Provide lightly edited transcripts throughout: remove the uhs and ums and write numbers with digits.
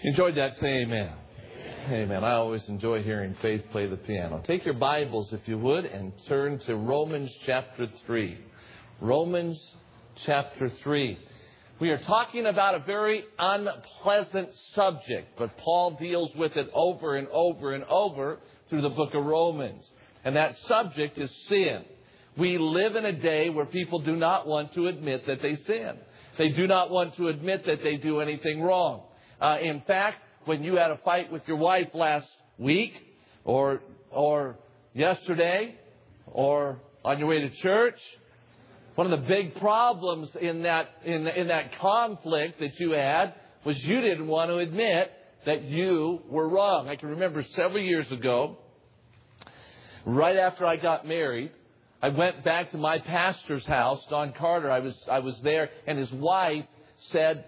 Enjoyed that? Say amen. Amen. I always enjoy hearing Faith play the piano. Take your Bibles, if you would, and turn to Romans chapter 3. Romans chapter 3. We are talking about a very unpleasant subject, but Paul deals with it over and over and over through the book of Romans. And that subject is sin. We live in a day where people do not want to admit that they sin. They do not want to admit that they do anything wrong. In fact, when you had a fight with your wife last week or yesterday or on your way to church, one of the big problems in that conflict that you had was you didn't want to admit that you were wrong. I can remember several years ago, right after I got married, I went back to my pastor's house, Don Carter. I was there, and his wife said,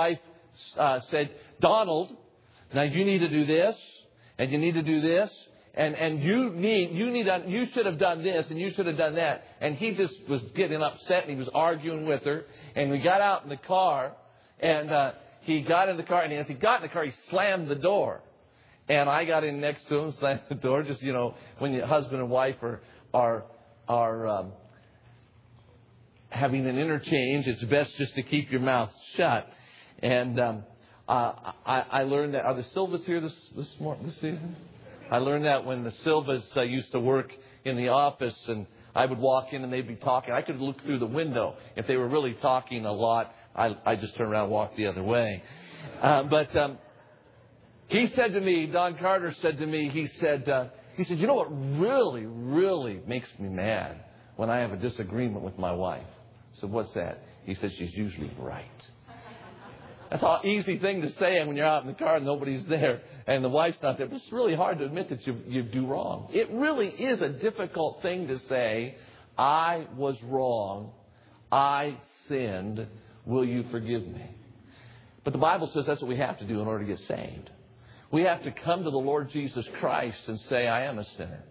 Donald, now you need to do this, and you need to do this, and you should have done this, and you should have done that. And he just was getting upset, and he was arguing with her. And we got out in the car, and he got in the car, and as he got in the car, he slammed the door. And I got in next to him, slammed the door. Just, when your husband and wife are having an interchange, it's best just to keep your mouth shut. And I learned that. Are the Silvas here this evening? I learned that when the Silvas used to work in the office, and I would walk in and they'd be talking. I could look through the window. If they were really talking a lot, I just turn around and walk the other way. But he said to me, Don Carter said to me, he said, you know what really, really makes me mad when I have a disagreement with my wife? I said, what's that? He said, she's usually right. That's an easy thing to say when you're out in the car and nobody's there and the wife's not there. But it's really hard to admit that you do wrong. It really is a difficult thing to say, I was wrong. I sinned. Will you forgive me? But the Bible says that's what we have to do in order to get saved. We have to come to the Lord Jesus Christ and say, I am a sinner.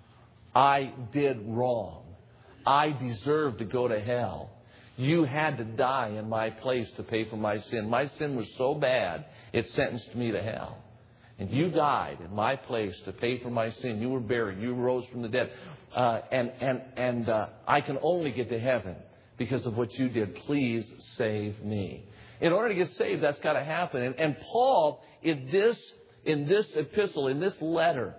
I did wrong. I deserve to go to hell. You had to die in my place to pay for my sin. My sin was so bad, it sentenced me to hell. And you died in my place to pay for my sin. You were buried. You rose from the dead. And I can only get to heaven because of what you did. Please save me. In order to get saved, that's got to happen. And Paul, in this epistle, in this letter,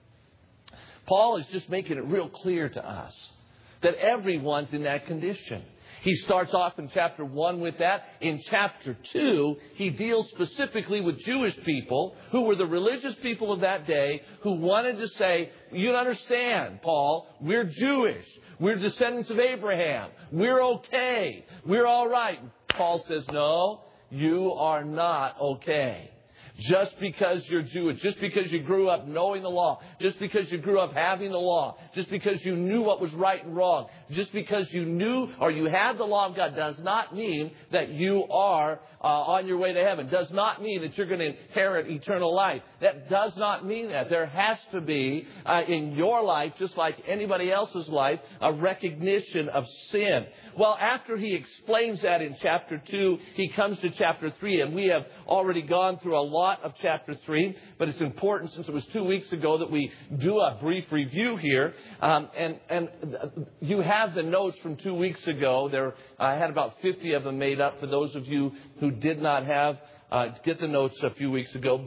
Paul is just making it real clear to us that everyone's in that condition. He starts off in chapter 1 with that. In chapter 2, he deals specifically with Jewish people who were the religious people of that day who wanted to say, you understand, Paul, we're Jewish. We're descendants of Abraham. We're okay. We're all right. Paul says, no, you are not okay. Just because you're Jewish, just because you grew up knowing the law, just because you grew up having the law, just because you knew what was right and wrong, just because you knew or you had the law of God does not mean that you are on your way to heaven. Does not mean that you're going to inherit eternal life. That does not mean that. There has to be in your life, just like anybody else's life, a recognition of sin. Well, after he explains that in chapter 2, he comes to chapter 3, and we have already gone through a lot of chapter 3, but it's important since it was 2 weeks ago that we do a brief review here. And you have the notes from 2 weeks ago. I had about 50 of them made up for those of you who did not get the notes a few weeks ago.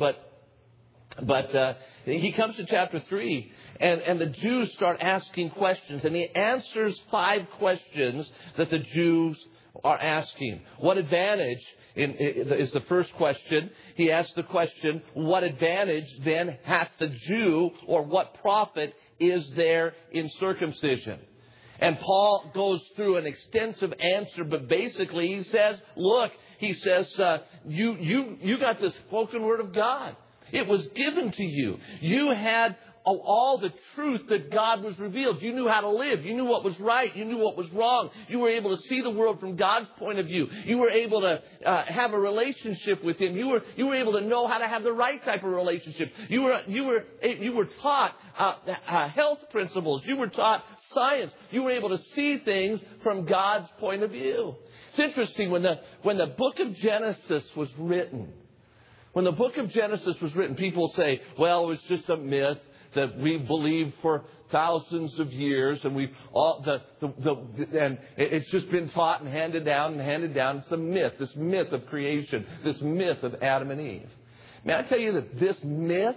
But he comes to chapter 3, and the Jews start asking questions, and he answers 5 questions that the Jews are asking. What advantage is the first question. He asks the question, what advantage then hath the Jew, or what profit is there in circumcision? And Paul goes through an extensive answer, but basically he says, look, he says, you got the spoken word of God. It was given to you. You had all the truth that God was revealed. You knew how to live. You knew what was right. You knew what was wrong. You were able to see the world from God's point of view. You were able to have a relationship with Him. You were able to know how to have the right type of relationship. You were taught health principles. You were taught science. You were able to see things from God's point of view. It's interesting when the book of Genesis was written. When the book of Genesis was written, people say, well, it was just a myth that we believed for thousands of years, and and it's just been taught and handed down. It's a myth, this myth of creation, this myth of Adam and Eve. May I tell you that this myth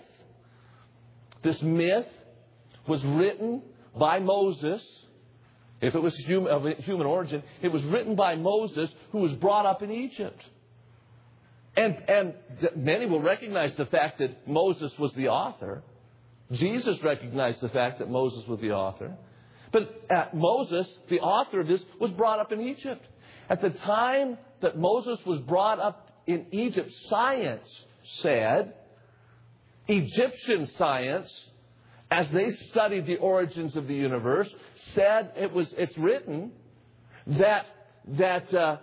was written by Moses. If it was of human origin, it was written by Moses, who was brought up in Egypt. And many will recognize the fact that Moses was the author. Jesus recognized the fact that Moses was the author. But Moses, the author of this, was brought up in Egypt. At the time that Moses was brought up in Egypt, science said, Egyptian science, as they studied the origins of the universe, said it's written that the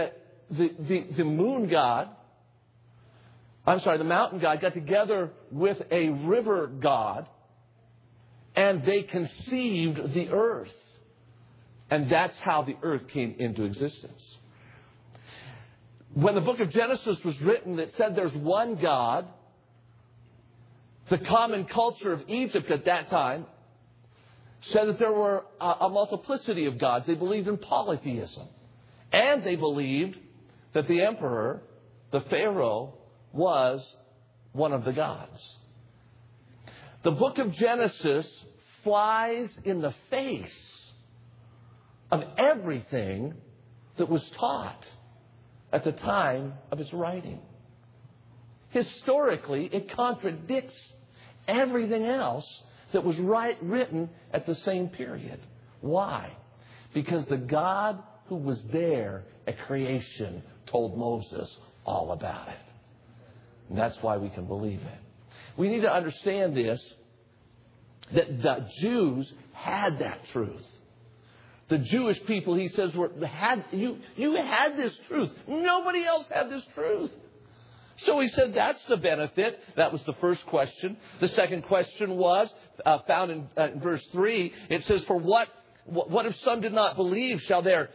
moon god, the mountain god got together with a river god, and they conceived the earth. And that's how the earth came into existence. When the book of Genesis was written, it said there's one God. The common culture of Egypt at that time said that there were a multiplicity of gods. They believed in polytheism. And they believed that the emperor, the Pharaoh, was one of the gods. The book of Genesis flies in the face of everything that was taught at the time of its writing. Historically, it contradicts everything else that was written at the same period. Why? Because the God who was there at creation told Moses all about it. And that's why we can believe it. We need to understand this, that the Jews had that truth. The Jewish people, he says, you had this truth. Nobody else had this truth. So he said that's the benefit. That was the first question. The second question was found in verse 3. It says, "For what if some did not believe? Shall their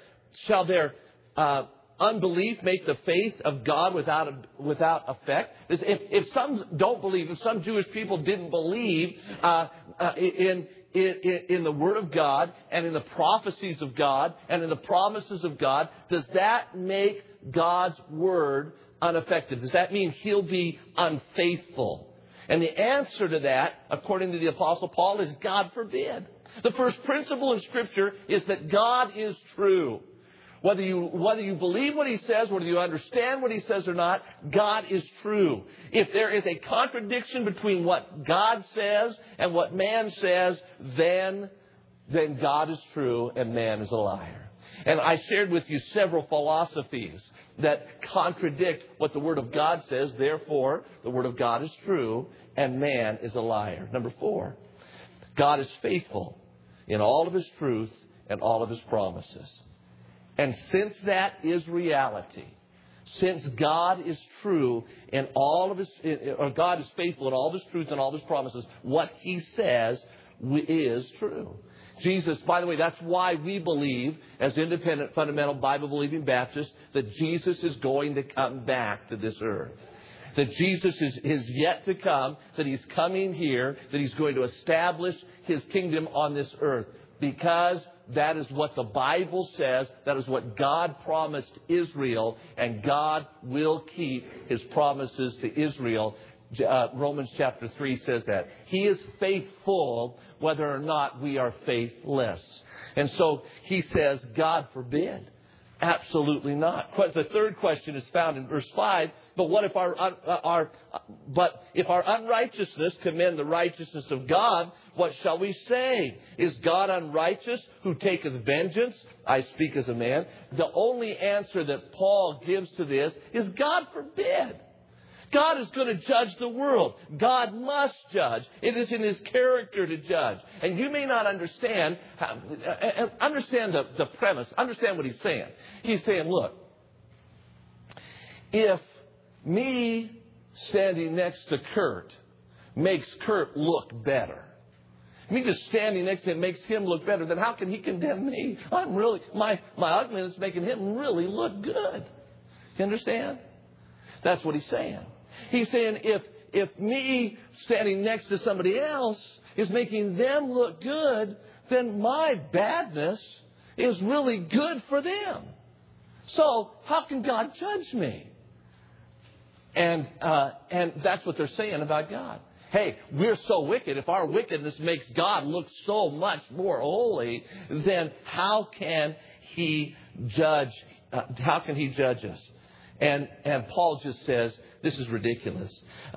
unbelief make the faith of God without effect?" If some don't believe, if some Jewish people didn't believe in the Word of God and in the prophecies of God and in the promises of God, does that make God's Word unaffected? Does that mean He'll be unfaithful? And the answer to that, according to the Apostle Paul, is God forbid. The first principle in Scripture is that God is true. Whether you believe what He says, whether you understand what He says or not, God is true. If there is a contradiction between what God says and what man says, then God is true and man is a liar. And I shared with you several philosophies that contradict what the Word of God says. Therefore, the Word of God is true and man is a liar. Number 4, God is faithful in all of His truth and all of His promises. And since that is reality, since God is true in all of His, or God is faithful in all of His truth and all of His promises, what He says is true. Jesus, by the way, that's why we believe, as independent, fundamental, Bible-believing Baptists, that Jesus is going to come back to this earth. That Jesus is yet to come, that He's coming here, that He's going to establish His kingdom on this earth. Because that is what the Bible says. That is what God promised Israel. And God will keep His promises to Israel. Romans chapter 3 says that. He is faithful whether or not we are faithless. And so He says, God forbid. Absolutely not. The third question is found in verse 5. But what if our unrighteousness commend the righteousness of God, what shall we say? Is God unrighteous who taketh vengeance? I speak as a man. The only answer that Paul gives to this is God forbid. God is going to judge the world. God must judge. It is in His character to judge. And you may not understand the premise. Understand what he's saying. He's saying, look, if me standing next to Kurt makes Kurt look better, me just standing next to him makes him look better, then how can he condemn me? My ugliness is making him really look good. You understand? That's what he's saying. He's saying if me standing next to somebody else is making them look good, then my badness is really good for them. So how can God judge me? And that's what they're saying about God. Hey, we're so wicked. If our wickedness makes God look so much more holy, then how can He judge? How can He judge us? And Paul just says this is ridiculous.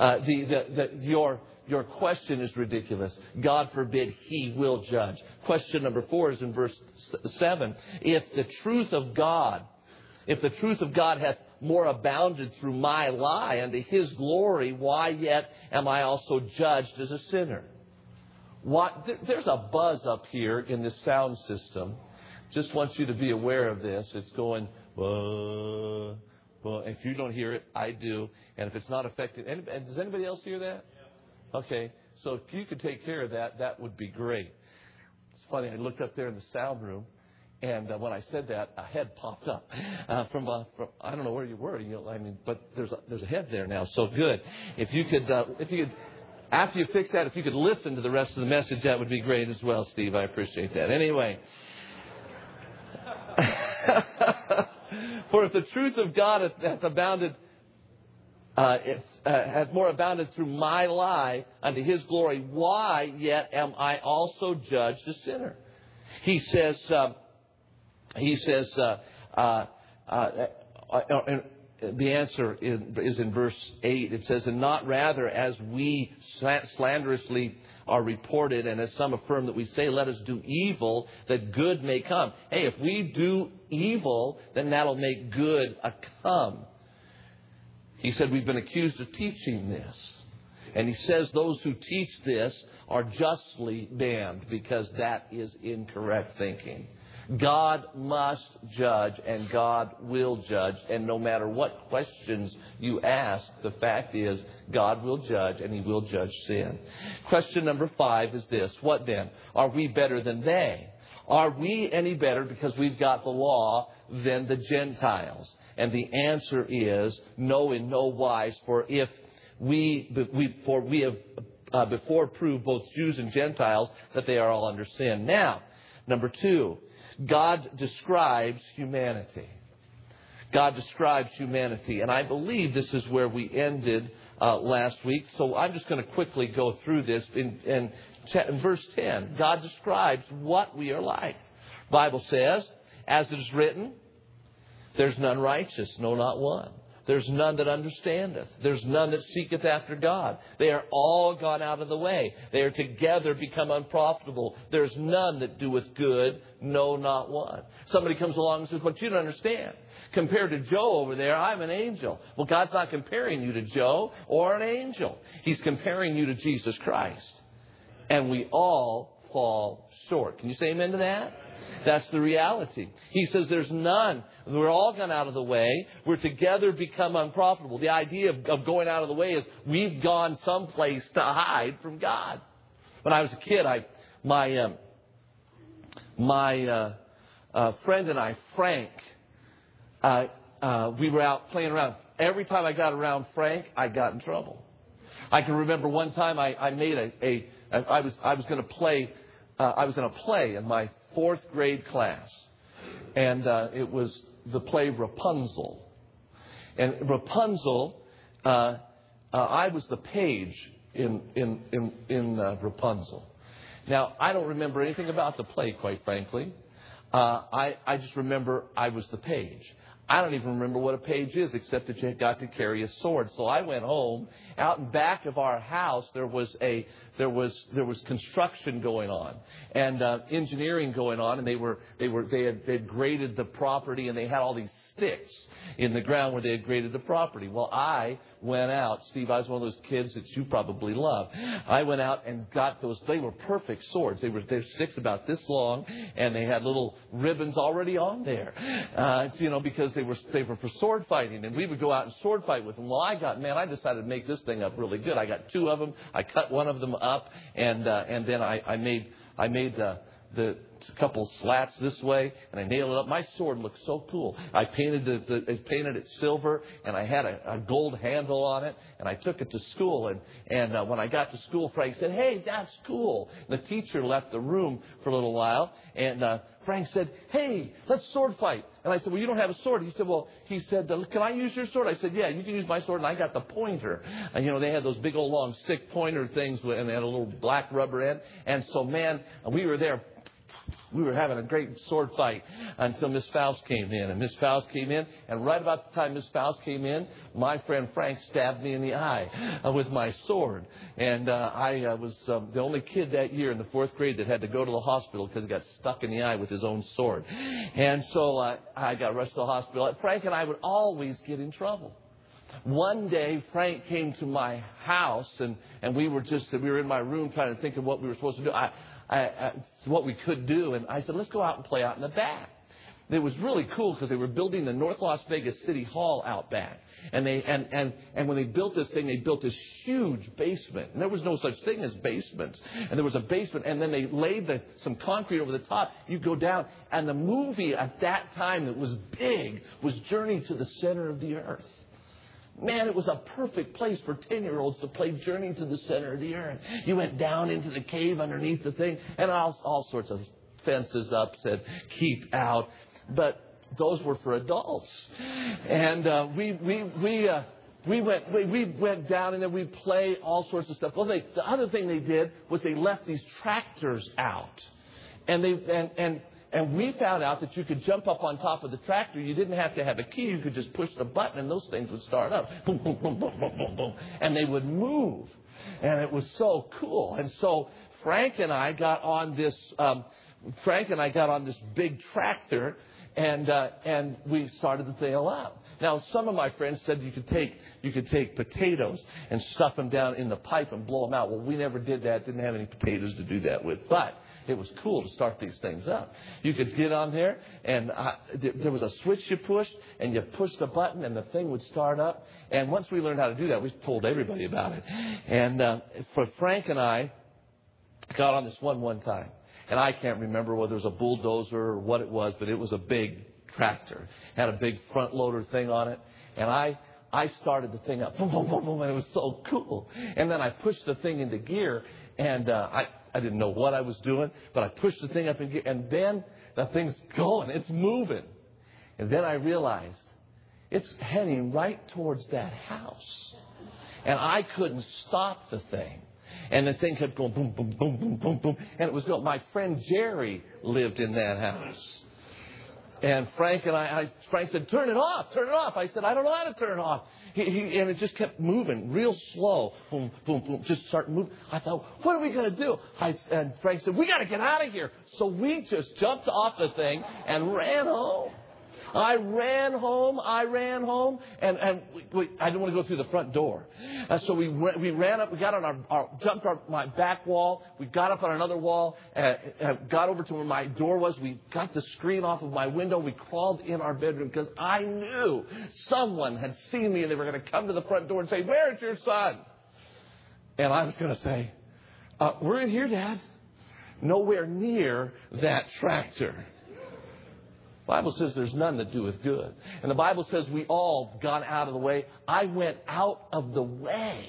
Your question is ridiculous. God forbid He will judge. Question number 4 is in verse 7. If the truth of God hath more abounded through my lie unto His glory, why yet am I also judged as a sinner? There's a buzz up here in this sound system. Just want you to be aware of this. It's going, well, if you don't hear it, I do. And if it's not affecting, does anybody else hear that? Okay, so if you could take care of that, that would be great. It's funny, I looked up there in the sound room, and when I said that, a head popped up from I don't know where you were. But there's a head there now. So good. If you could, after you fix that, if you could listen to the rest of the message, that would be great as well, Steve. I appreciate that. Anyway. For if the truth of God hath abounded, hath more abounded through my lie unto His glory, why yet am I also judged a sinner? He says. The answer is in verse 8. It says, and not rather as we slanderously are reported, and as some affirm that we say, let us do evil that good may come. Hey, if we do evil, then that'll make good come. He said we've been accused of teaching this. And he says those who teach this are justly damned because that is incorrect thinking. God must judge, and God will judge. And no matter what questions you ask, the fact is God will judge, and He will judge sin. Question number 5 is this. What then? Are we better than they? Are we any better because we've got the law than the Gentiles? And the answer is no, in no wise. For if we have before proved both Jews and Gentiles that they are all under sin. Now, number 2. God describes humanity. God describes humanity. And I believe this is where we ended last week. So I'm just going to quickly go through this. In verse 10, God describes what we are like. The Bible says, as it is written, there's none righteous, no, not one. There's none that understandeth. There's none that seeketh after God. They are all gone out of the way. They are together become unprofitable. There's none that doeth good, no, not one. Somebody comes along and says, but you don't understand. Compared to Joe over there, I'm an angel. Well, God's not comparing you to Joe or an angel. He's comparing you to Jesus Christ. And we all fall short. Can you say amen to that? That's the reality. He says there's none. We're all gone out of the way. We're together become unprofitable. The idea of going out of the way is we've gone someplace to hide from God. When I was a kid, my friend and I, Frank, we were out playing around. Every time I got around Frank, I got in trouble. I can remember one time I made I was going to play in my 4th grade class, and it was the play Rapunzel. And Rapunzel, I was the page in Rapunzel. Now, I don't remember anything about the play, quite frankly. I just remember I was the page. I don't even remember what a page is, except that you got to carry a sword. So I went home. Out in back of our house, there was construction going on and engineering going on, and they had graded the property, and they had all these sticks in the ground where they had graded the property. Well, I went out. Steve, I was one of those kids that you probably love. I went out and got those. They were perfect swords. They were sticks about this long, and they had little ribbons already on there, because they were for sword fighting, and we would go out and sword fight with them. Well, I decided to make this thing up really good. I got 2 of them. I cut one of them up, and then I made the couple slats this way, and I nailed it up. My sword looked so cool. I painted it silver, and I had a gold handle on it, and I took it to school. And when I got to school, Frank said, "Hey, that's cool." And the teacher left the room for a little while, and Frank said, "Hey, let's sword fight." And I said, "Well, you don't have a sword." He said, "Can I use your sword?" I said, "Yeah, you can use my sword." And I got the pointer. And, they had those big old long stick pointer things, and they had a little black rubber end. And so, man, we were there. We were having a great sword fight until Miss Faust came in. And Miss Faust came in, and right about the time Miss Faust came in, my friend Frank stabbed me in the eye with my sword. And I was the only kid that year in the 4th grade that had to go to the hospital because he got stuck in the eye with his own sword. And so I got rushed to the hospital. Frank and I would always get in trouble. One day, Frank came to my house, and we were in my room trying to think of what we were supposed to do. What we could do. And I said, "Let's go out and play out in the back." It was really cool because they were building the North Las Vegas City Hall out back. And when they built this thing, they built this huge basement. And there was no such thing as basements. And there was a basement, and then they laid some concrete over the top. You go down, and the movie at that time that was big was Journey to the Center of the Earth. Man, it was a perfect place for 10-year-olds to play Journey to the Center of the Earth. You went down into the cave underneath the thing, and all sorts of fences up said, "Keep out." But those were for adults. And we went down, and then we'd play all sorts of stuff. Well, the other thing they did was they left these tractors out. And we found out that you could jump up on top of the tractor. You didn't have to have a key. You could just push the button, and those things would start up. Boom, boom, boom, boom, boom, boom, boom. And they would move. And it was so cool. And so Frank and I got on this big tractor, and we started the thing up. Now, some of my friends said you could take potatoes and stuff them down in the pipe and blow them out. Well, we never did that. Didn't have any potatoes to do that with. But it was cool to start these things up. You could get on there, and there was a switch you pushed, and you pushed the button, and the thing would start up. And once we learned how to do that, we told everybody about it. And for Frank and I got on this one time. And I can't remember whether it was a bulldozer or what it was, but it was a big tractor. Had a big front loader thing on it. And I started the thing up. Boom, boom, boom, boom, and it was so cool. And then I pushed the thing into gear, and I didn't know what I was doing, but I pushed the thing up in gear, and then the thing's going. It's moving. And then I realized it's heading right towards that house. And I couldn't stop the thing. And the thing kept going boom, boom, boom, boom, boom, boom. And it was going. My friend Jerry lived in that house. And Frank said, "Turn it off, turn it off." I said, "I don't know how to turn it off." And it just kept moving real slow. Boom, boom, boom. Just start moving. I thought, what are we going to do? And Frank said, "We got to get out of here." So we just jumped off the thing and ran home. I ran home, and I didn't want to go through the front door. So we ran up, we got on jumped my back wall, we got up on another wall, got over to where my door was, we got the screen off of my window, we crawled in our bedroom because I knew someone had seen me and they were going to come to the front door and say, "Where's your son?" And I was going to say, "We're in here, Dad." Nowhere near that tractor. The Bible says there's none that doeth good. And the Bible says we all gone out of the way. I went out of the way,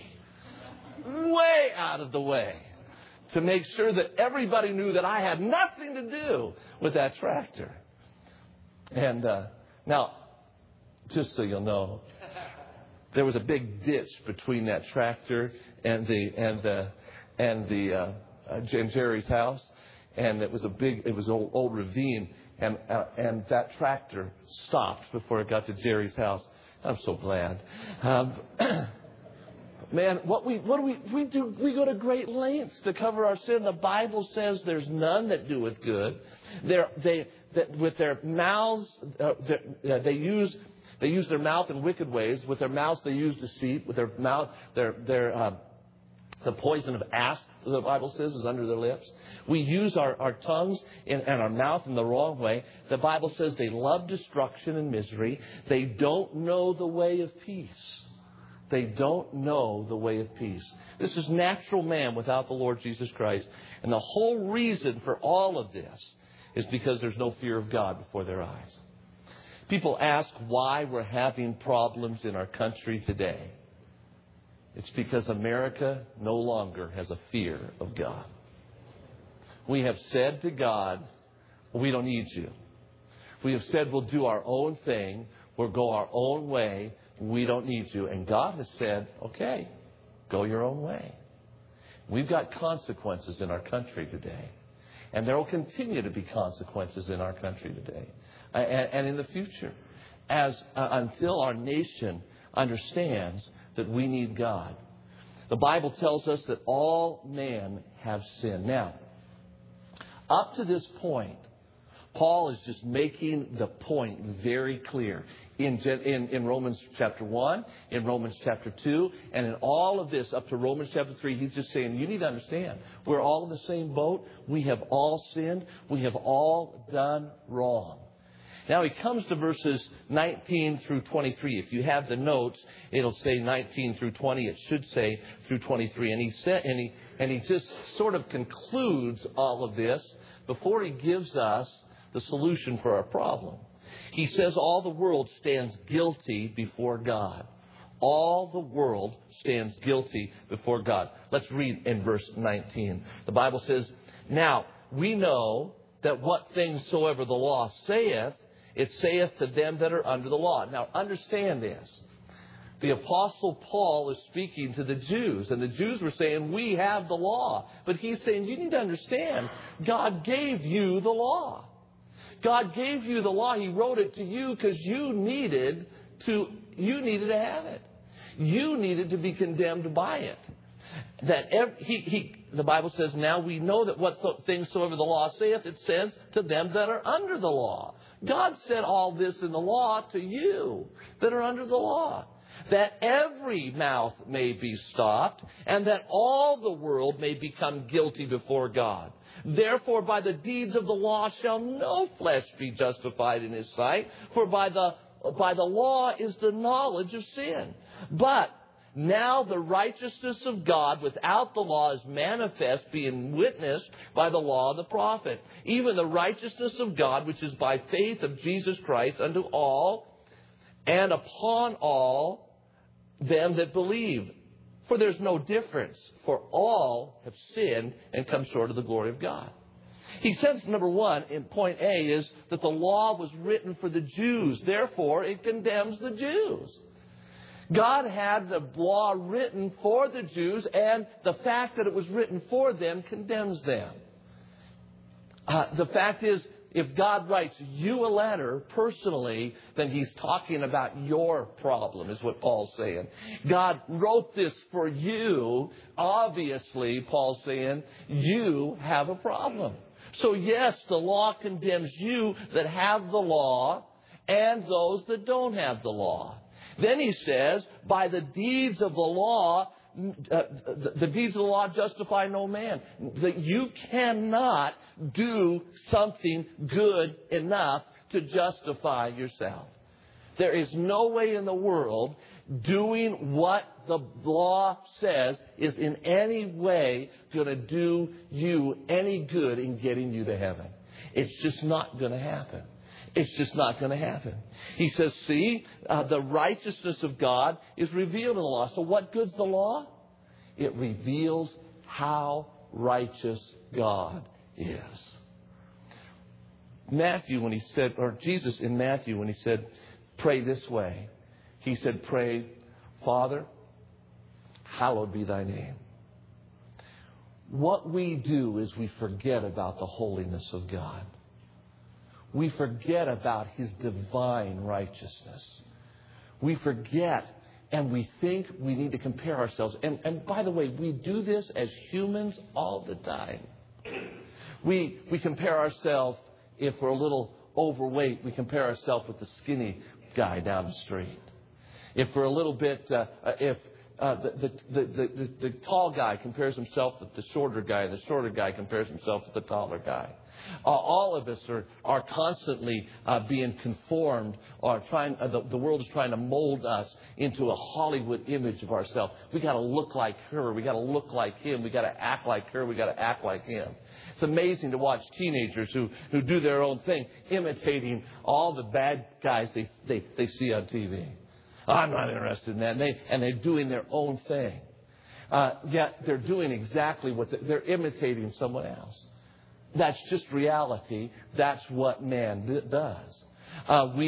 way out of the way, to make sure that everybody knew that I had nothing to do with that tractor. And now, just so you'll know, there was a big ditch between that tractor and Jerry's house, and it was an old ravine. And that tractor stopped before it got to Jerry's house. I'm so glad. Man, what we do? We go to great lengths to cover our sin. The Bible says there's none that doeth good. With their mouths, they use their mouth in wicked ways. With their mouths, they use deceit. With their mouth, the poison of asp, the Bible says, is under their lips. We use our tongues and our mouth in the wrong way. The Bible says they love destruction and misery. They don't know the way of peace. They don't know the way of peace. This is natural man without the Lord Jesus Christ. And the whole reason for all of this is because there's no fear of God before their eyes. People ask why we're having problems in our country today. It's because America no longer has a fear of God. We have said to God, we don't need you. We have said we'll do our own thing. We'll go our own way. We don't need you. And God has said, okay, go your own way. We've got consequences in our country today. And there will continue to be consequences in our country today and in the future until our nation understands that we need God. The Bible tells us that all men have sinned. Now, up to this point, Paul is just making the point very clear in Romans chapter 1, in Romans chapter 2, and in all of this up to Romans chapter 3. He's just saying, you need to understand, we're all in the same boat. We have all sinned. We have all done wrong. Now he comes to verses 19 through 23. If you have the notes, it'll say 19 through 20. It should say through 23. And he just sort of concludes all of this before he gives us the solution for our problem. He says all the world stands guilty before God. All the world stands guilty before God. Let's read in verse 19. The Bible says, now we know that what things soever the law saith, it saith to them that are under the law. Now understand this. The Apostle Paul is speaking to the Jews. And the Jews were saying, we have the law. But he's saying, you need to understand, God gave you the law. God gave you the law. He wrote it to you because you needed to have it. You needed to be condemned by it. The Bible says, now we know that what things soever the law saith, it says to them that are under the law. God said all this in the law to you that are under the law, that every mouth may be stopped, and that all the world may become guilty before God. Therefore, by the deeds of the law shall no flesh be justified in his sight, for by the law is the knowledge of sin. But now the righteousness of God without the law is manifest, being witnessed by the law and the prophet, even the righteousness of God which is by faith of Jesus Christ unto all and upon all them that believe. For there's no difference, for all have sinned and come short of the glory of God. He says, number one, in point A, is that the law was written for the Jews. Therefore, it condemns the Jews. God had the law written for the Jews, and the fact that it was written for them condemns them. The fact is, if God writes you a letter personally, then he's talking about your problem, is what Paul's saying. God wrote this for you. Obviously, Paul's saying, you have a problem. So yes, the law condemns you that have the law and those that don't have the law. Then he says, by the deeds of the law, the deeds of the law justify no man. That you cannot do something good enough to justify yourself. There is no way in the world doing what the law says is in any way going to do you any good in getting you to heaven. It's just not going to happen. It's just not going to happen. He says, see, the righteousness of God is revealed in the law. So what good's the law? It reveals how righteous God is. Matthew, when he said, or Jesus in Matthew, when he said, pray this way, he said, pray, Father, hallowed be thy name. What we do is we forget about the holiness of God. We forget about his divine righteousness. We forget and we think we need to compare ourselves. And by the way, we do this as humans all the time. We compare ourselves, if we're a little overweight, we compare ourselves with the skinny guy down the street. If we're a little bit, if the tall guy compares himself with the shorter guy, and the shorter guy compares himself with the taller guy. All of us are constantly being conformed, or the world is trying to mold us into a Hollywood image of ourselves. We got to look like her. We got to look like him. We got to act like her. We got to act like him. It's amazing to watch teenagers who do their own thing, imitating all the bad guys they see on TV. I'm not interested in that. And they're doing their own thing. Yet they're doing exactly what they're imitating someone else. That's just reality. That's what man does. And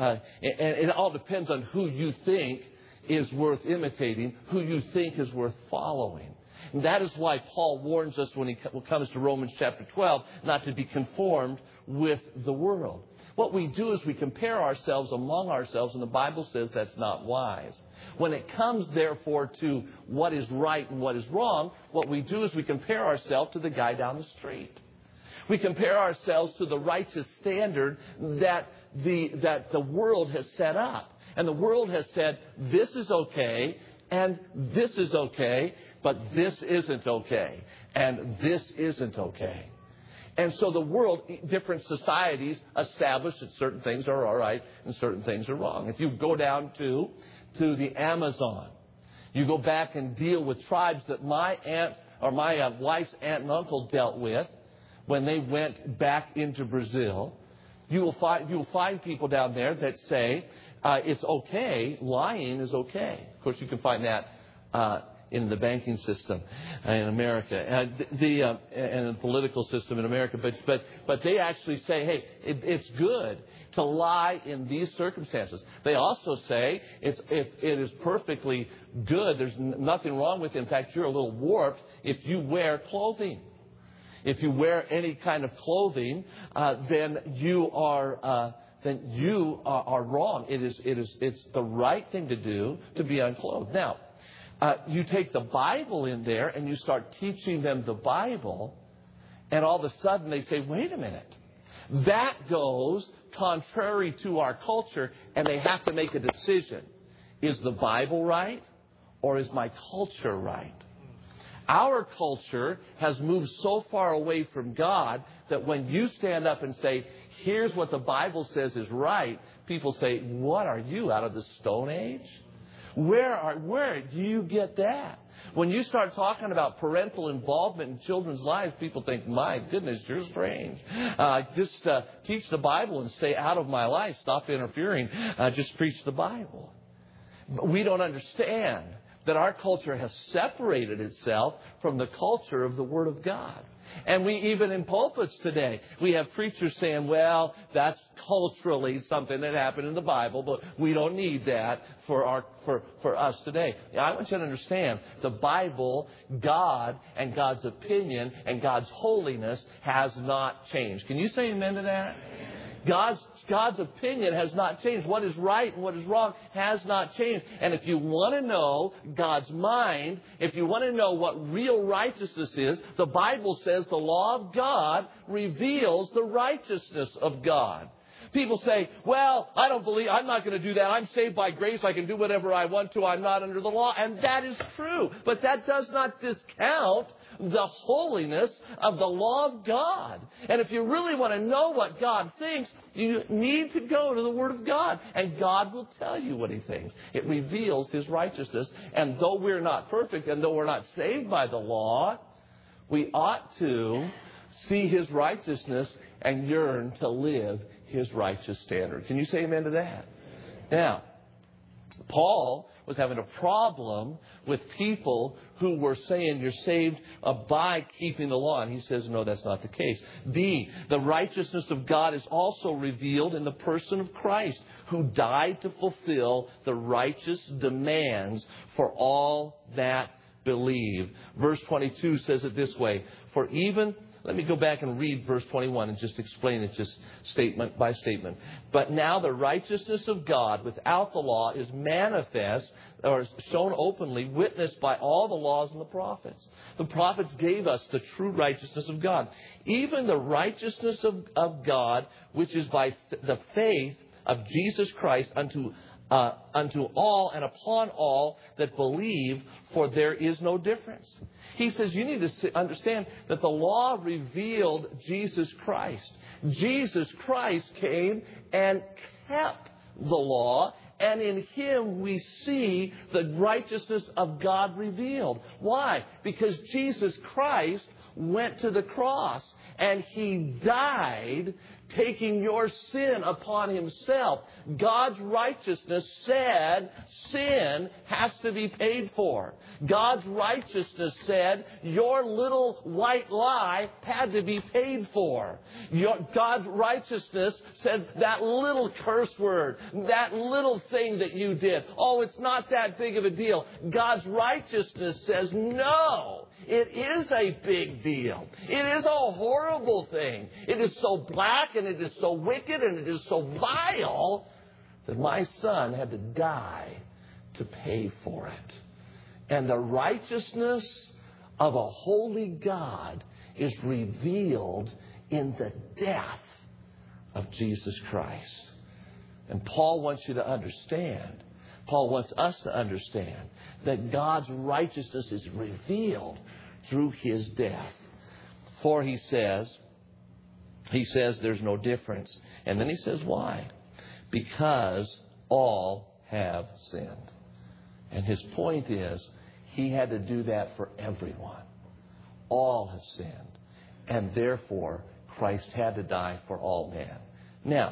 it all depends on who you think is worth imitating, who you think is worth following. And that is why Paul warns us when he comes to Romans chapter 12, not to be conformed with the world. What we do is we compare ourselves among ourselves, and the Bible says that's not wise. When it comes, therefore, to what is right and what is wrong, what we do is we compare ourselves to the guy down the street. We compare ourselves to the righteous standard that the world has set up. And the world has said, this is okay, and this is okay, but this isn't okay, and this isn't okay. And so the world, different societies establish that certain things are all right and certain things are wrong. If you go down to the Amazon, you go back and deal with tribes that my aunt or my wife's aunt and uncle dealt with when they went back into Brazil, you will find people down there that say it's okay, lying is okay. Of course, you can find that in the banking system in America, and the political system in America. But they actually say, hey, it's good to lie in these circumstances. They also say it is perfectly good. There's nothing wrong with it. In fact, you're a little warped if you wear clothing. If you wear any kind of clothing, then you are wrong. It's the right thing to do to be unclothed. Now, you take the Bible in there and you start teaching them the Bible, and all of a sudden they say, wait a minute, that goes contrary to our culture, and they have to make a decision. Is the Bible right, or is my culture right? Our culture has moved so far away from God that when you stand up and say, here's what the Bible says is right, people say, what are you, out of the Stone Age? Where do you get that? When you start talking about parental involvement in children's lives, people think, my goodness, you're strange. Just teach the Bible and stay out of my life. Stop interfering. Just preach the Bible. But we don't understand that our culture has separated itself from the culture of the Word of God. And we, even in pulpits today, we have preachers saying, well, that's culturally something that happened in the Bible, but we don't need that for us today. I want you to understand, the Bible, God, and God's opinion, and God's holiness has not changed. Can you say amen to that? God's opinion has not changed. What is right and what is wrong has not changed. And if you want to know God's mind, if you want to know what real righteousness is, the Bible says the law of God reveals the righteousness of God. People say, well, I'm not going to do that. I'm saved by grace. I can do whatever I want to. I'm not under the law. And that is true. But that does not discount the holiness of the law of God. And if you really want to know what God thinks, you need to go to the Word of God. And God will tell you what He thinks. It reveals His righteousness. And though we're not perfect, and though we're not saved by the law, we ought to see His righteousness and yearn to live His righteous standard. Can you say amen to that? Now, Paul was having a problem with people who were saying you're saved by keeping the law. And he says, no, that's not the case. The righteousness of God is also revealed in the person of Christ, who died to fulfill the righteous demands for all that believe. Verse 22 says it this way, let me go back and read verse 21 and just explain it just statement by statement. But now the righteousness of God without the law is manifest, or shown openly, witnessed by all the laws and the prophets. The prophets gave us the true righteousness of God. Even the righteousness of God, which is by the faith of Jesus Christ unto unto all and upon all that believe, for there is no difference. He says you need to understand that the law revealed Jesus Christ. Jesus Christ came and kept the law, and in Him we see the righteousness of God revealed. Why? Because Jesus Christ went to the cross and He died, taking your sin upon Himself. God's righteousness said sin has to be paid for. God's righteousness said your little white lie had to be paid for. God's righteousness said that little curse word, that little thing that you did, oh, it's not that big of a deal. God's righteousness says no. It is a big deal. It is a horrible thing. It is so black and it is so wicked and it is so vile that my son had to die to pay for it. And the righteousness of a holy God is revealed in the death of Jesus Christ. And Paul wants you to understand, Paul wants us to understand that God's righteousness is revealed through His death. For he says there's no difference. And then he says why? Because all have sinned. And his point is he had to do that for everyone. All have sinned. And therefore Christ had to die for all men. Now,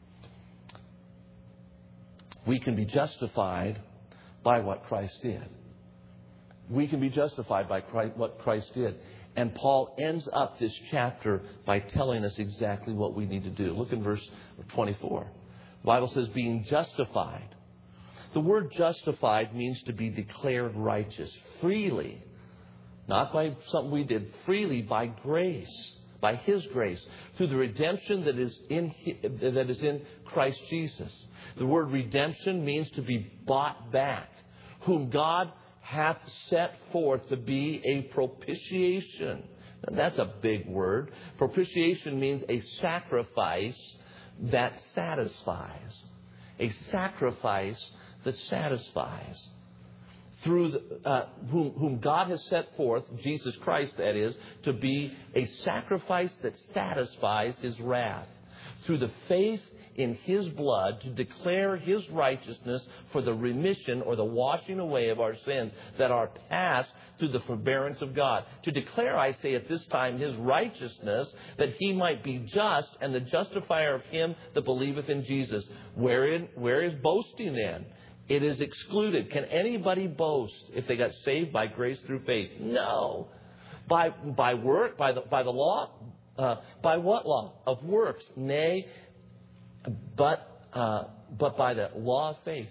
we can be justified by what Christ did. We can be justified by what Christ did. And Paul ends up this chapter by telling us exactly what we need to do. Look in verse 24. The Bible says, being justified. The word justified means to be declared righteous freely. Not by something we did, freely by grace, by His grace, through the redemption that is in Christ Jesus. The word redemption means to be bought back, whom God hath set forth to be a propitiation. Now, that's a big word. Propitiation means a sacrifice that satisfies. A sacrifice that satisfies. Through whom God has set forth, Jesus Christ that is, to be a sacrifice that satisfies His wrath. Through the faith in His blood, to declare His righteousness for the remission or the washing away of our sins that are past through the forbearance of God. To declare, I say at this time, His righteousness, that He might be just and the justifier of him that believeth in Jesus. Where is boasting then? It is excluded. Can anybody boast if they got saved by grace through faith? No. By work, by the law? By what law? Of works? Nay, but by the law of faith.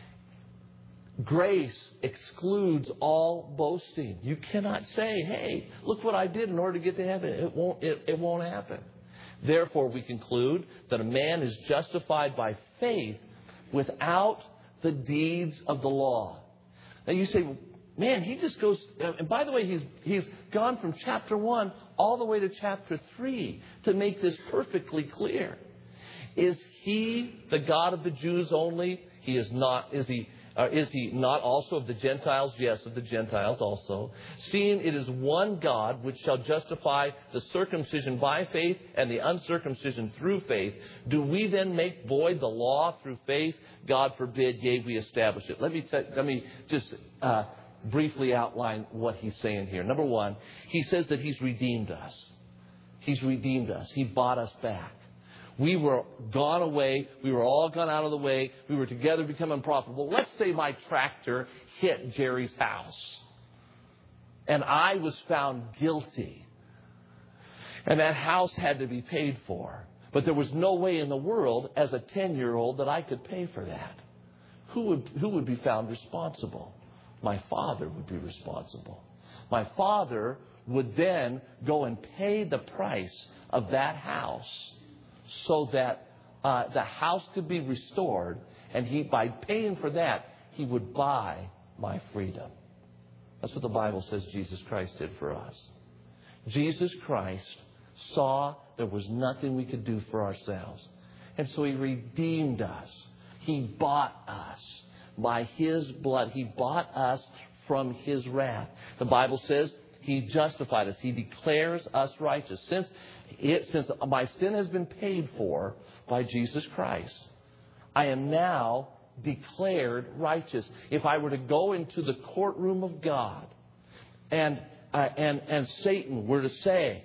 Grace excludes all boasting. You cannot say, hey, look what I did in order to get to heaven. It won't happen. Therefore, we conclude that a man is justified by faith without the deeds of the law. Now you say, man, he just goes, and by the way, he's gone from chapter 1 all the way to chapter 3 to make this perfectly clear. Is He the God of the Jews only? He is not. Is He not also of the Gentiles? Yes, of the Gentiles also. Seeing it is one God which shall justify the circumcision by faith and the uncircumcision through faith, do we then make void the law through faith? God forbid, yea, we establish it. Let me just briefly outline what he's saying here. Number one, he says that He's redeemed us. He's redeemed us. He bought us back. We were gone away. We were all gone out of the way. We were together become unprofitable. Let's say my tractor hit Jerry's house and I was found guilty. And that house had to be paid for. But there was no way in the world as a 10-year-old that I could pay for that. Who would be found responsible? My father would be responsible. My father would then go and pay the price of that house, so that the house could be restored, and by paying for that, He would buy my freedom. That's what the Bible says Jesus Christ did for us. Jesus Christ saw there was nothing we could do for ourselves, and so He redeemed us. He bought us by His blood. He bought us from His wrath. The Bible says He justified us. He declares us righteous. Since my sin has been paid for by Jesus Christ, I am now declared righteous. If I were to go into the courtroom of God and Satan were to say,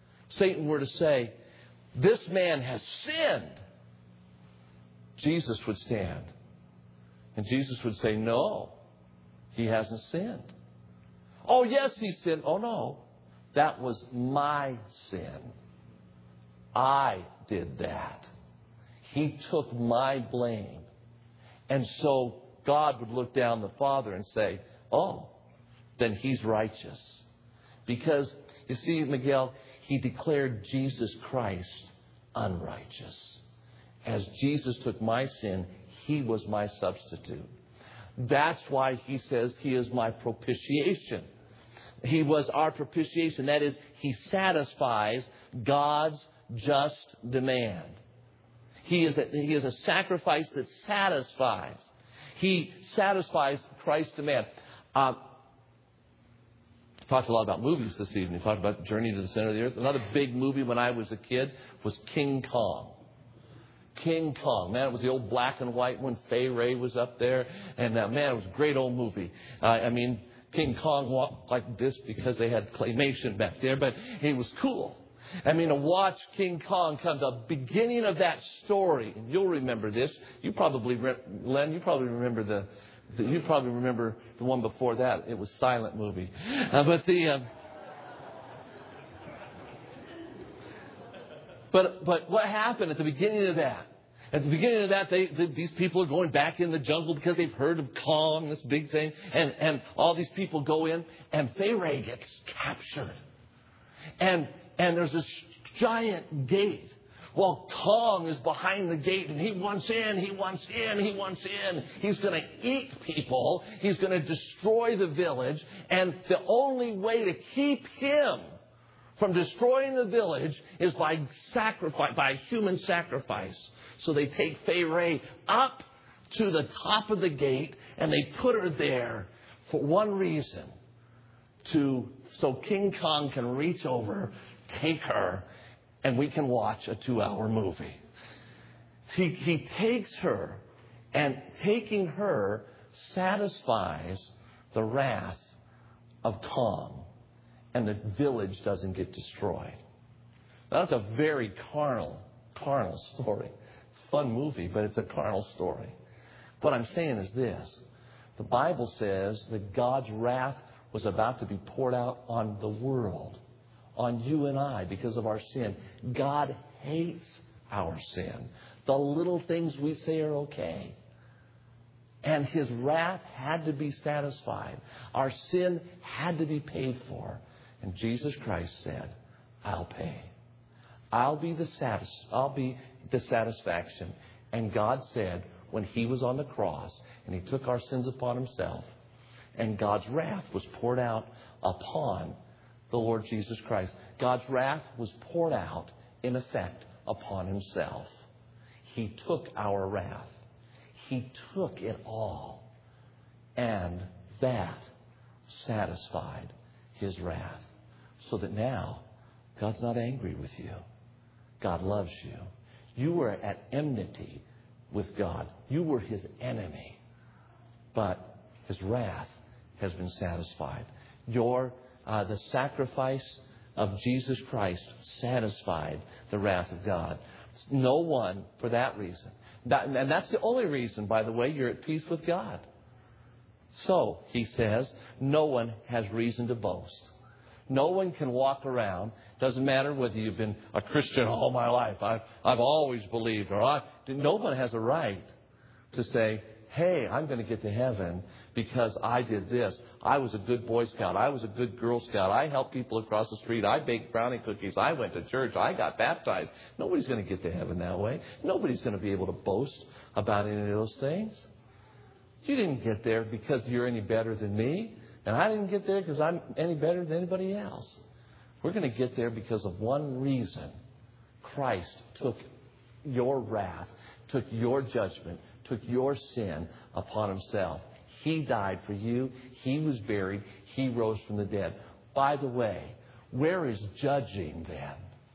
this man has sinned, Jesus would stand. And Jesus would say, no, he hasn't sinned. Oh, yes, he sinned. Oh, no, that was my sin. I did that. He took my blame. And so God would look down the Father and say, oh, then he's righteous. Because, you see, Miguel, He declared Jesus Christ unrighteous. As Jesus took my sin, He was my substitute. That's why He says He is my propitiation. He was our propitiation. That is, He satisfies God's just demand. He is a sacrifice that satisfies. He satisfies Christ's demand. Talked a lot about movies this evening. Talked about Journey to the Center of the Earth. Another big movie when I was a kid was King Kong. King Kong. Man, it was the old black and white one. Fay Ray was up there. And man, it was a great old movie. King Kong walked like this because they had claymation back there. But it was cool. To watch King Kong come to the beginning of that story. And you'll remember this. You probably, Len, you probably remember the one before that. It was a silent movie. But what happened at the beginning of that? At the beginning of that, these people are going back in the jungle because they've heard of Kong, this big thing. And all these people go in, and Fay Ray gets captured. And there's this giant gate. Well, Kong is behind the gate, and he wants in. He's going to eat people. He's going to destroy the village. And the only way to keep him from destroying the village is by human sacrifice. So they take Fay Ray up to the top of the gate, and they put her there for one reason. So King Kong can reach over, take her, and we can watch a 2-hour movie. He takes her, and taking her satisfies the wrath of Kong, and the village doesn't get destroyed. Now, that's a very carnal story. It's a fun movie, but it's a carnal story. What I'm saying is this. The Bible says that God's wrath was about to be poured out on the world, on you and I, because of our sin. God hates our sin. The little things we say are okay. And His wrath had to be satisfied. Our sin had to be paid for. And Jesus Christ said, I'll pay. I'll be the satisfaction. And God said, when He was on the cross and He took our sins upon Himself, and God's wrath was poured out upon the Lord Jesus Christ. God's wrath was poured out, in effect, upon Himself. He took our wrath. He took it all. And that satisfied His wrath. So that now, God's not angry with you. God loves you. You were at enmity with God. You were His enemy. But His wrath has been satisfied. The sacrifice of Jesus Christ satisfied the wrath of God. No one, for that reason. And that's the only reason, by the way, you're at peace with God. So, He says, no one has reason to boast. No one can walk around. Doesn't matter whether you've been a Christian all my life. I've always believed. No one has a right to say, hey, I'm going to get to heaven because I did this. I was a good Boy Scout. I was a good Girl Scout. I helped people across the street. I baked brownie cookies. I went to church. I got baptized. Nobody's going to get to heaven that way. Nobody's going to be able to boast about any of those things. You didn't get there because you're any better than me. And I didn't get there because I'm any better than anybody else. We're going to get there because of one reason. Christ took your wrath, took your judgment, took your sin upon himself. He died for you. He was buried. He rose from the dead. By the way, where is judging then?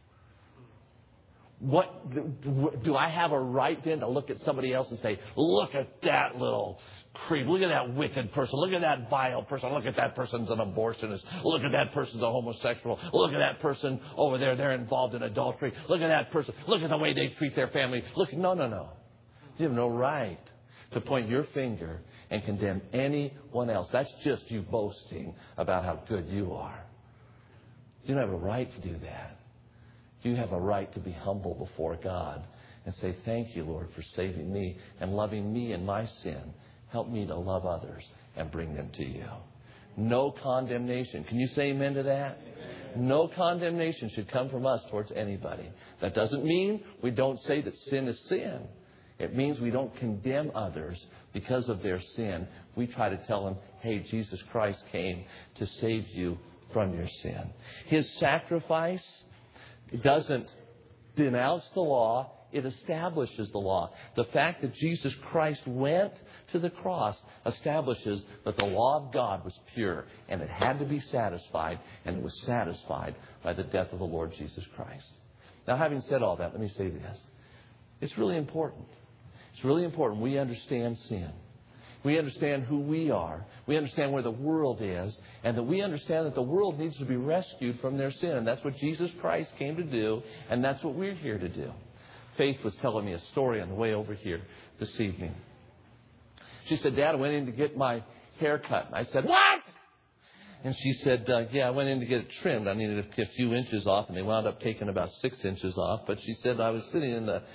What do I have a right then to look at somebody else and say, look at that little creep, look at that wicked person, look at that vile person, look at that person's an abortionist, look at that person's a homosexual, look at that person over there, they're involved in adultery, look at that person, look at the way they treat their family. No. You have no right to point your finger and condemn anyone else. That's just you boasting about how good you are. You don't have a right to do that. You have a right to be humble before God and say, thank you, Lord, for saving me and loving me in my sin. Help me to love others and bring them to you. No condemnation. Can you say amen to that? Amen. No condemnation should come from us towards anybody. That doesn't mean we don't say that sin is sin. It means we don't condemn others because of their sin. We try to tell them, hey, Jesus Christ came to save you from your sin. His sacrifice doesn't denounce the law. It establishes the law. The fact that Jesus Christ went to the cross establishes that the law of God was pure and it had to be satisfied, and it was satisfied by the death of the Lord Jesus Christ. Now, having said all that, let me say this. It's really important. It's really important we understand sin. We understand who we are. We understand where the world is. And that we understand that the world needs to be rescued from their sin. And that's what Jesus Christ came to do. And that's what we're here to do. Faith was telling me a story on the way over here this evening. She said, Dad, I went in to get my hair cut. I said, what? And she said, yeah, I went in to get it trimmed. I needed a few inches off, and they wound up taking about 6 inches off. But she said I was sitting in the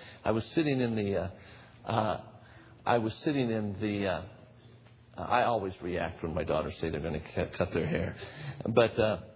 I always react when my daughters say they're going to cut their hair. But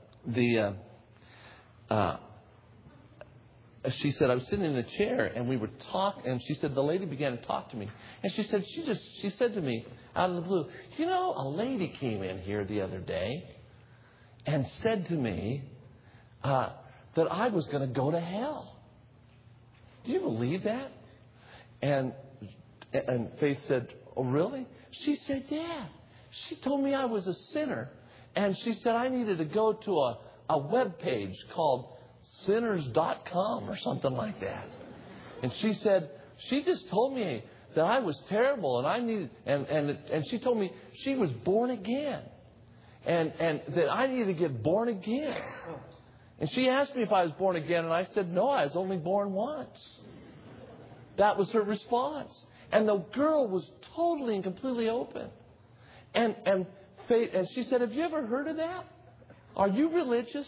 she said, I was sitting in the chair and we were talking, and she said, the lady began to talk to me. And she said, she said to me out of the blue, you know, a lady came in here the other day and said to me that I was going to go to hell. Do you believe that? And Faith said, oh, really? She said, yeah. She told me I was a sinner. And she said I needed to go to a web page called sinners.com or something like that. And she said, she just told me that I was terrible and I needed, and she told me she was born again. And that I needed to get born again. And she asked me if I was born again, and I said, no, I was only born once. That was her response. And the girl was totally and completely open. And she said, have you ever heard of that? Are you religious?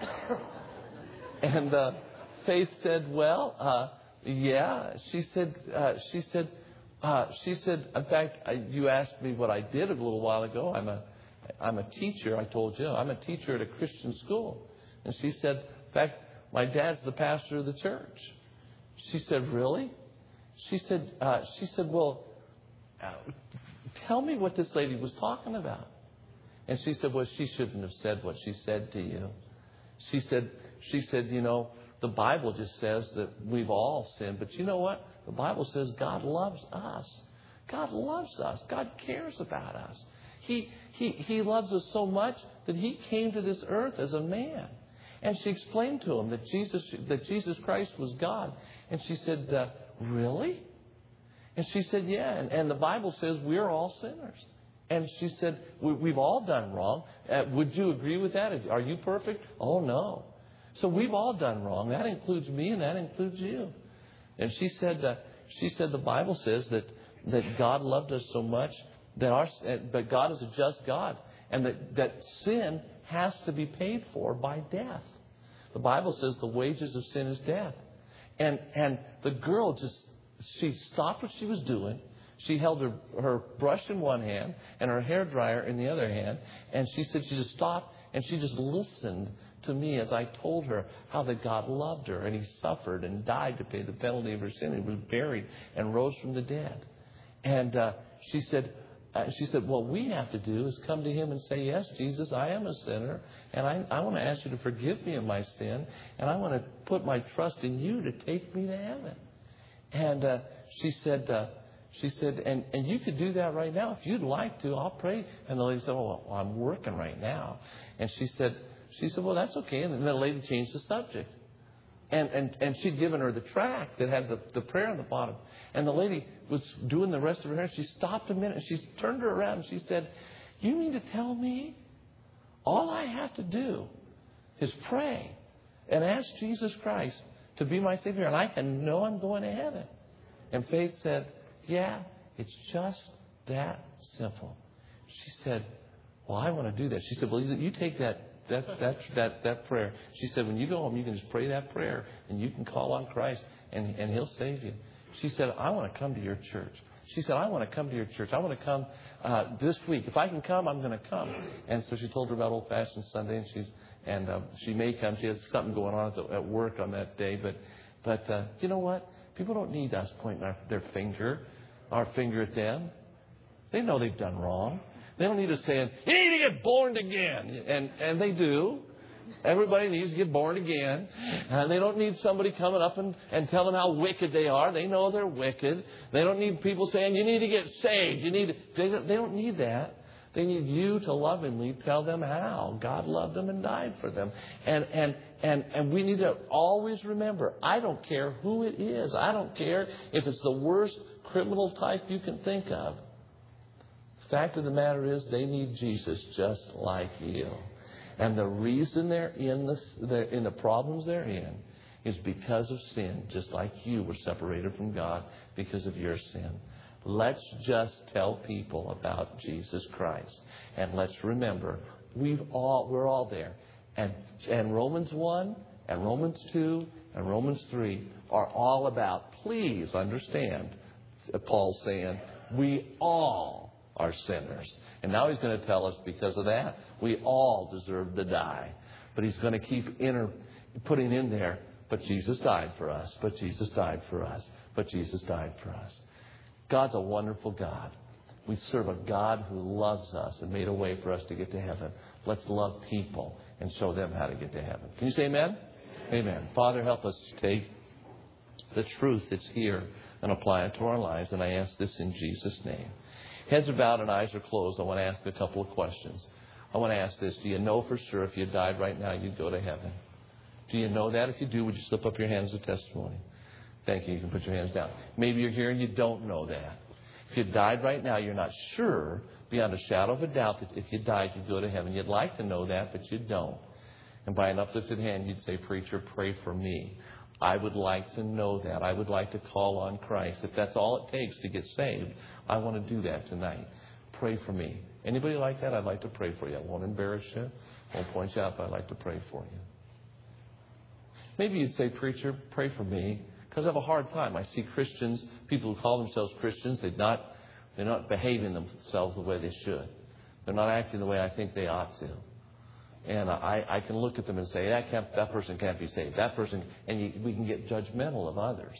And Faith said, well, yeah. She said, in fact, you asked me what I did a little while ago. I'm a teacher. I told you, I'm a teacher at a Christian school. And she said, in fact, my dad's the pastor of the church. She said, really? She said, well, tell me what this lady was talking about. And she said, well, she shouldn't have said what she said to you. She said, you know, the Bible just says that we've all sinned. But you know what? The Bible says God loves us. God loves us. God cares about us. He loves us so much that He came to this earth as a man. And she explained to him that Jesus Christ was God. And she said, really? And she said, yeah. And the Bible says we're all sinners. And she said, we've all done wrong. Would you agree with that? Are you perfect? Oh, no. So we've all done wrong. That includes me and that includes you. And she said, the Bible says that God loved us so much but God is a just God. And that sin has to be paid for by death. The Bible says the wages of sin is death. And the girl she stopped what she was doing. She held her brush in one hand and her hairdryer in the other hand. And she said she just stopped and she just listened to me as I told her how that God loved her and He suffered and died to pay the penalty of her sin. He was buried and rose from the dead. And she said, what we have to do is come to Him and say, yes, Jesus, I am a sinner. And I want to ask you to forgive me of my sin. And I want to put my trust in you to take me to heaven. And she said, She said, and you could do that right now. If you'd like to, I'll pray. And the lady said, well, I'm working right now. And she said, well, that's okay. And then the lady changed the subject. And she'd given her the tract that had the prayer on the bottom. And the lady was doing the rest of her hair. She stopped a minute and she turned her around and she said, you mean to tell me all I have to do is pray and ask Jesus Christ to be my Savior and I can know I'm going to heaven? And Faith said, yeah, it's just that simple. She said, well, I want to do that. She said, well, you take that prayer. She said, when you go home, you can just pray that prayer and you can call on Christ and He'll save you. She said, I want to come to your church. She said, I want to come to your church. I want to come this week. If I can come, I'm going to come. And so she told her about Old Fashioned Sunday, and she may come. She has something going on at work on that day. But you know what? People don't need us pointing our finger at them. They know they've done wrong. They don't need us saying, you need to get born again. And they do. Everybody needs to get born again. And they don't need somebody coming up and telling how wicked they are. They know they're wicked. They don't need people saying, you need to get saved. They don't need that. They need you to lovingly tell them how God loved them and died for them. And we need to always remember, I don't care who it is. I don't care if it's the worst criminal type you can think of. The fact of the matter is they need Jesus just like you. And the reason they're in the problems they're in is because of sin, just like you were separated from God because of your sin. Let's just tell people about Jesus Christ. And let's remember, we're all there. And Romans 1 and Romans 2 and Romans 3 are all about, please understand, Paul's saying, we all are sinners. And now he's going to tell us because of that, we all deserve to die. But he's going to keep putting in there, but Jesus died for us, but Jesus died for us, but Jesus died for us. God's a wonderful God. We serve a God who loves us and made a way for us to get to heaven. Let's love people and show them how to get to heaven. Can you say amen? Amen. Father, help us to take the truth that's here and apply it to our lives. And I ask this in Jesus' name. Heads are bowed and eyes are closed. I want to ask a couple of questions. I want to ask this. Do you know for sure if you died right now, you'd go to heaven? Do you know that? If you do, would you slip up your hands as a testimony? Thank you. You can put your hands down. Maybe you're here and you don't know that. If you died right now, you're not sure, beyond a shadow of a doubt, that if you died, you'd go to heaven. You'd like to know that, but you don't. And by an uplifted hand, you'd say, preacher, pray for me. I would like to know that. I would like to call on Christ. If that's all it takes to get saved, I want to do that tonight. Pray for me. Anybody like that? I'd like to pray for you. I won't embarrass you. I won't point you out, but I'd like to pray for you. Maybe you'd say, preacher, pray for me, because I have a hard time. I see Christians, people who call themselves Christians, they're not behaving themselves the way they should. They're not acting the way I think they ought to. And I can look at them and say, that person can't be saved. That person, we can get judgmental of others.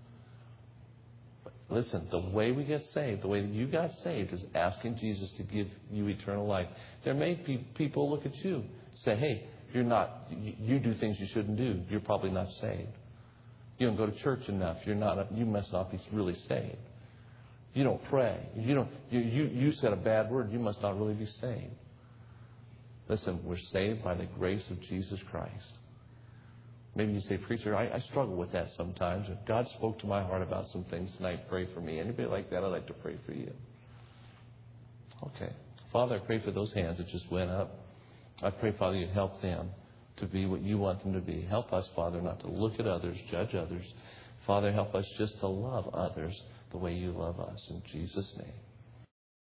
But listen, the way we get saved, the way that you got saved, is asking Jesus to give you eternal life. There may be people look at you, say, hey, you do things you shouldn't do. You're probably not saved. You don't go to church enough. You must not be really saved. You don't pray. You said a bad word. You must not really be saved. Listen, we're saved by the grace of Jesus Christ. Maybe you say, preacher, I struggle with that sometimes. If God spoke to my heart about some things tonight, pray for me. Anybody like that? I'd like to pray for you. Okay. Father, I pray for those hands that just went up. I pray, Father, you'd help them to be what you want them to be. Help us, Father, not to look at others, judge others. Father, help us just to love others the way you love us. In Jesus' name.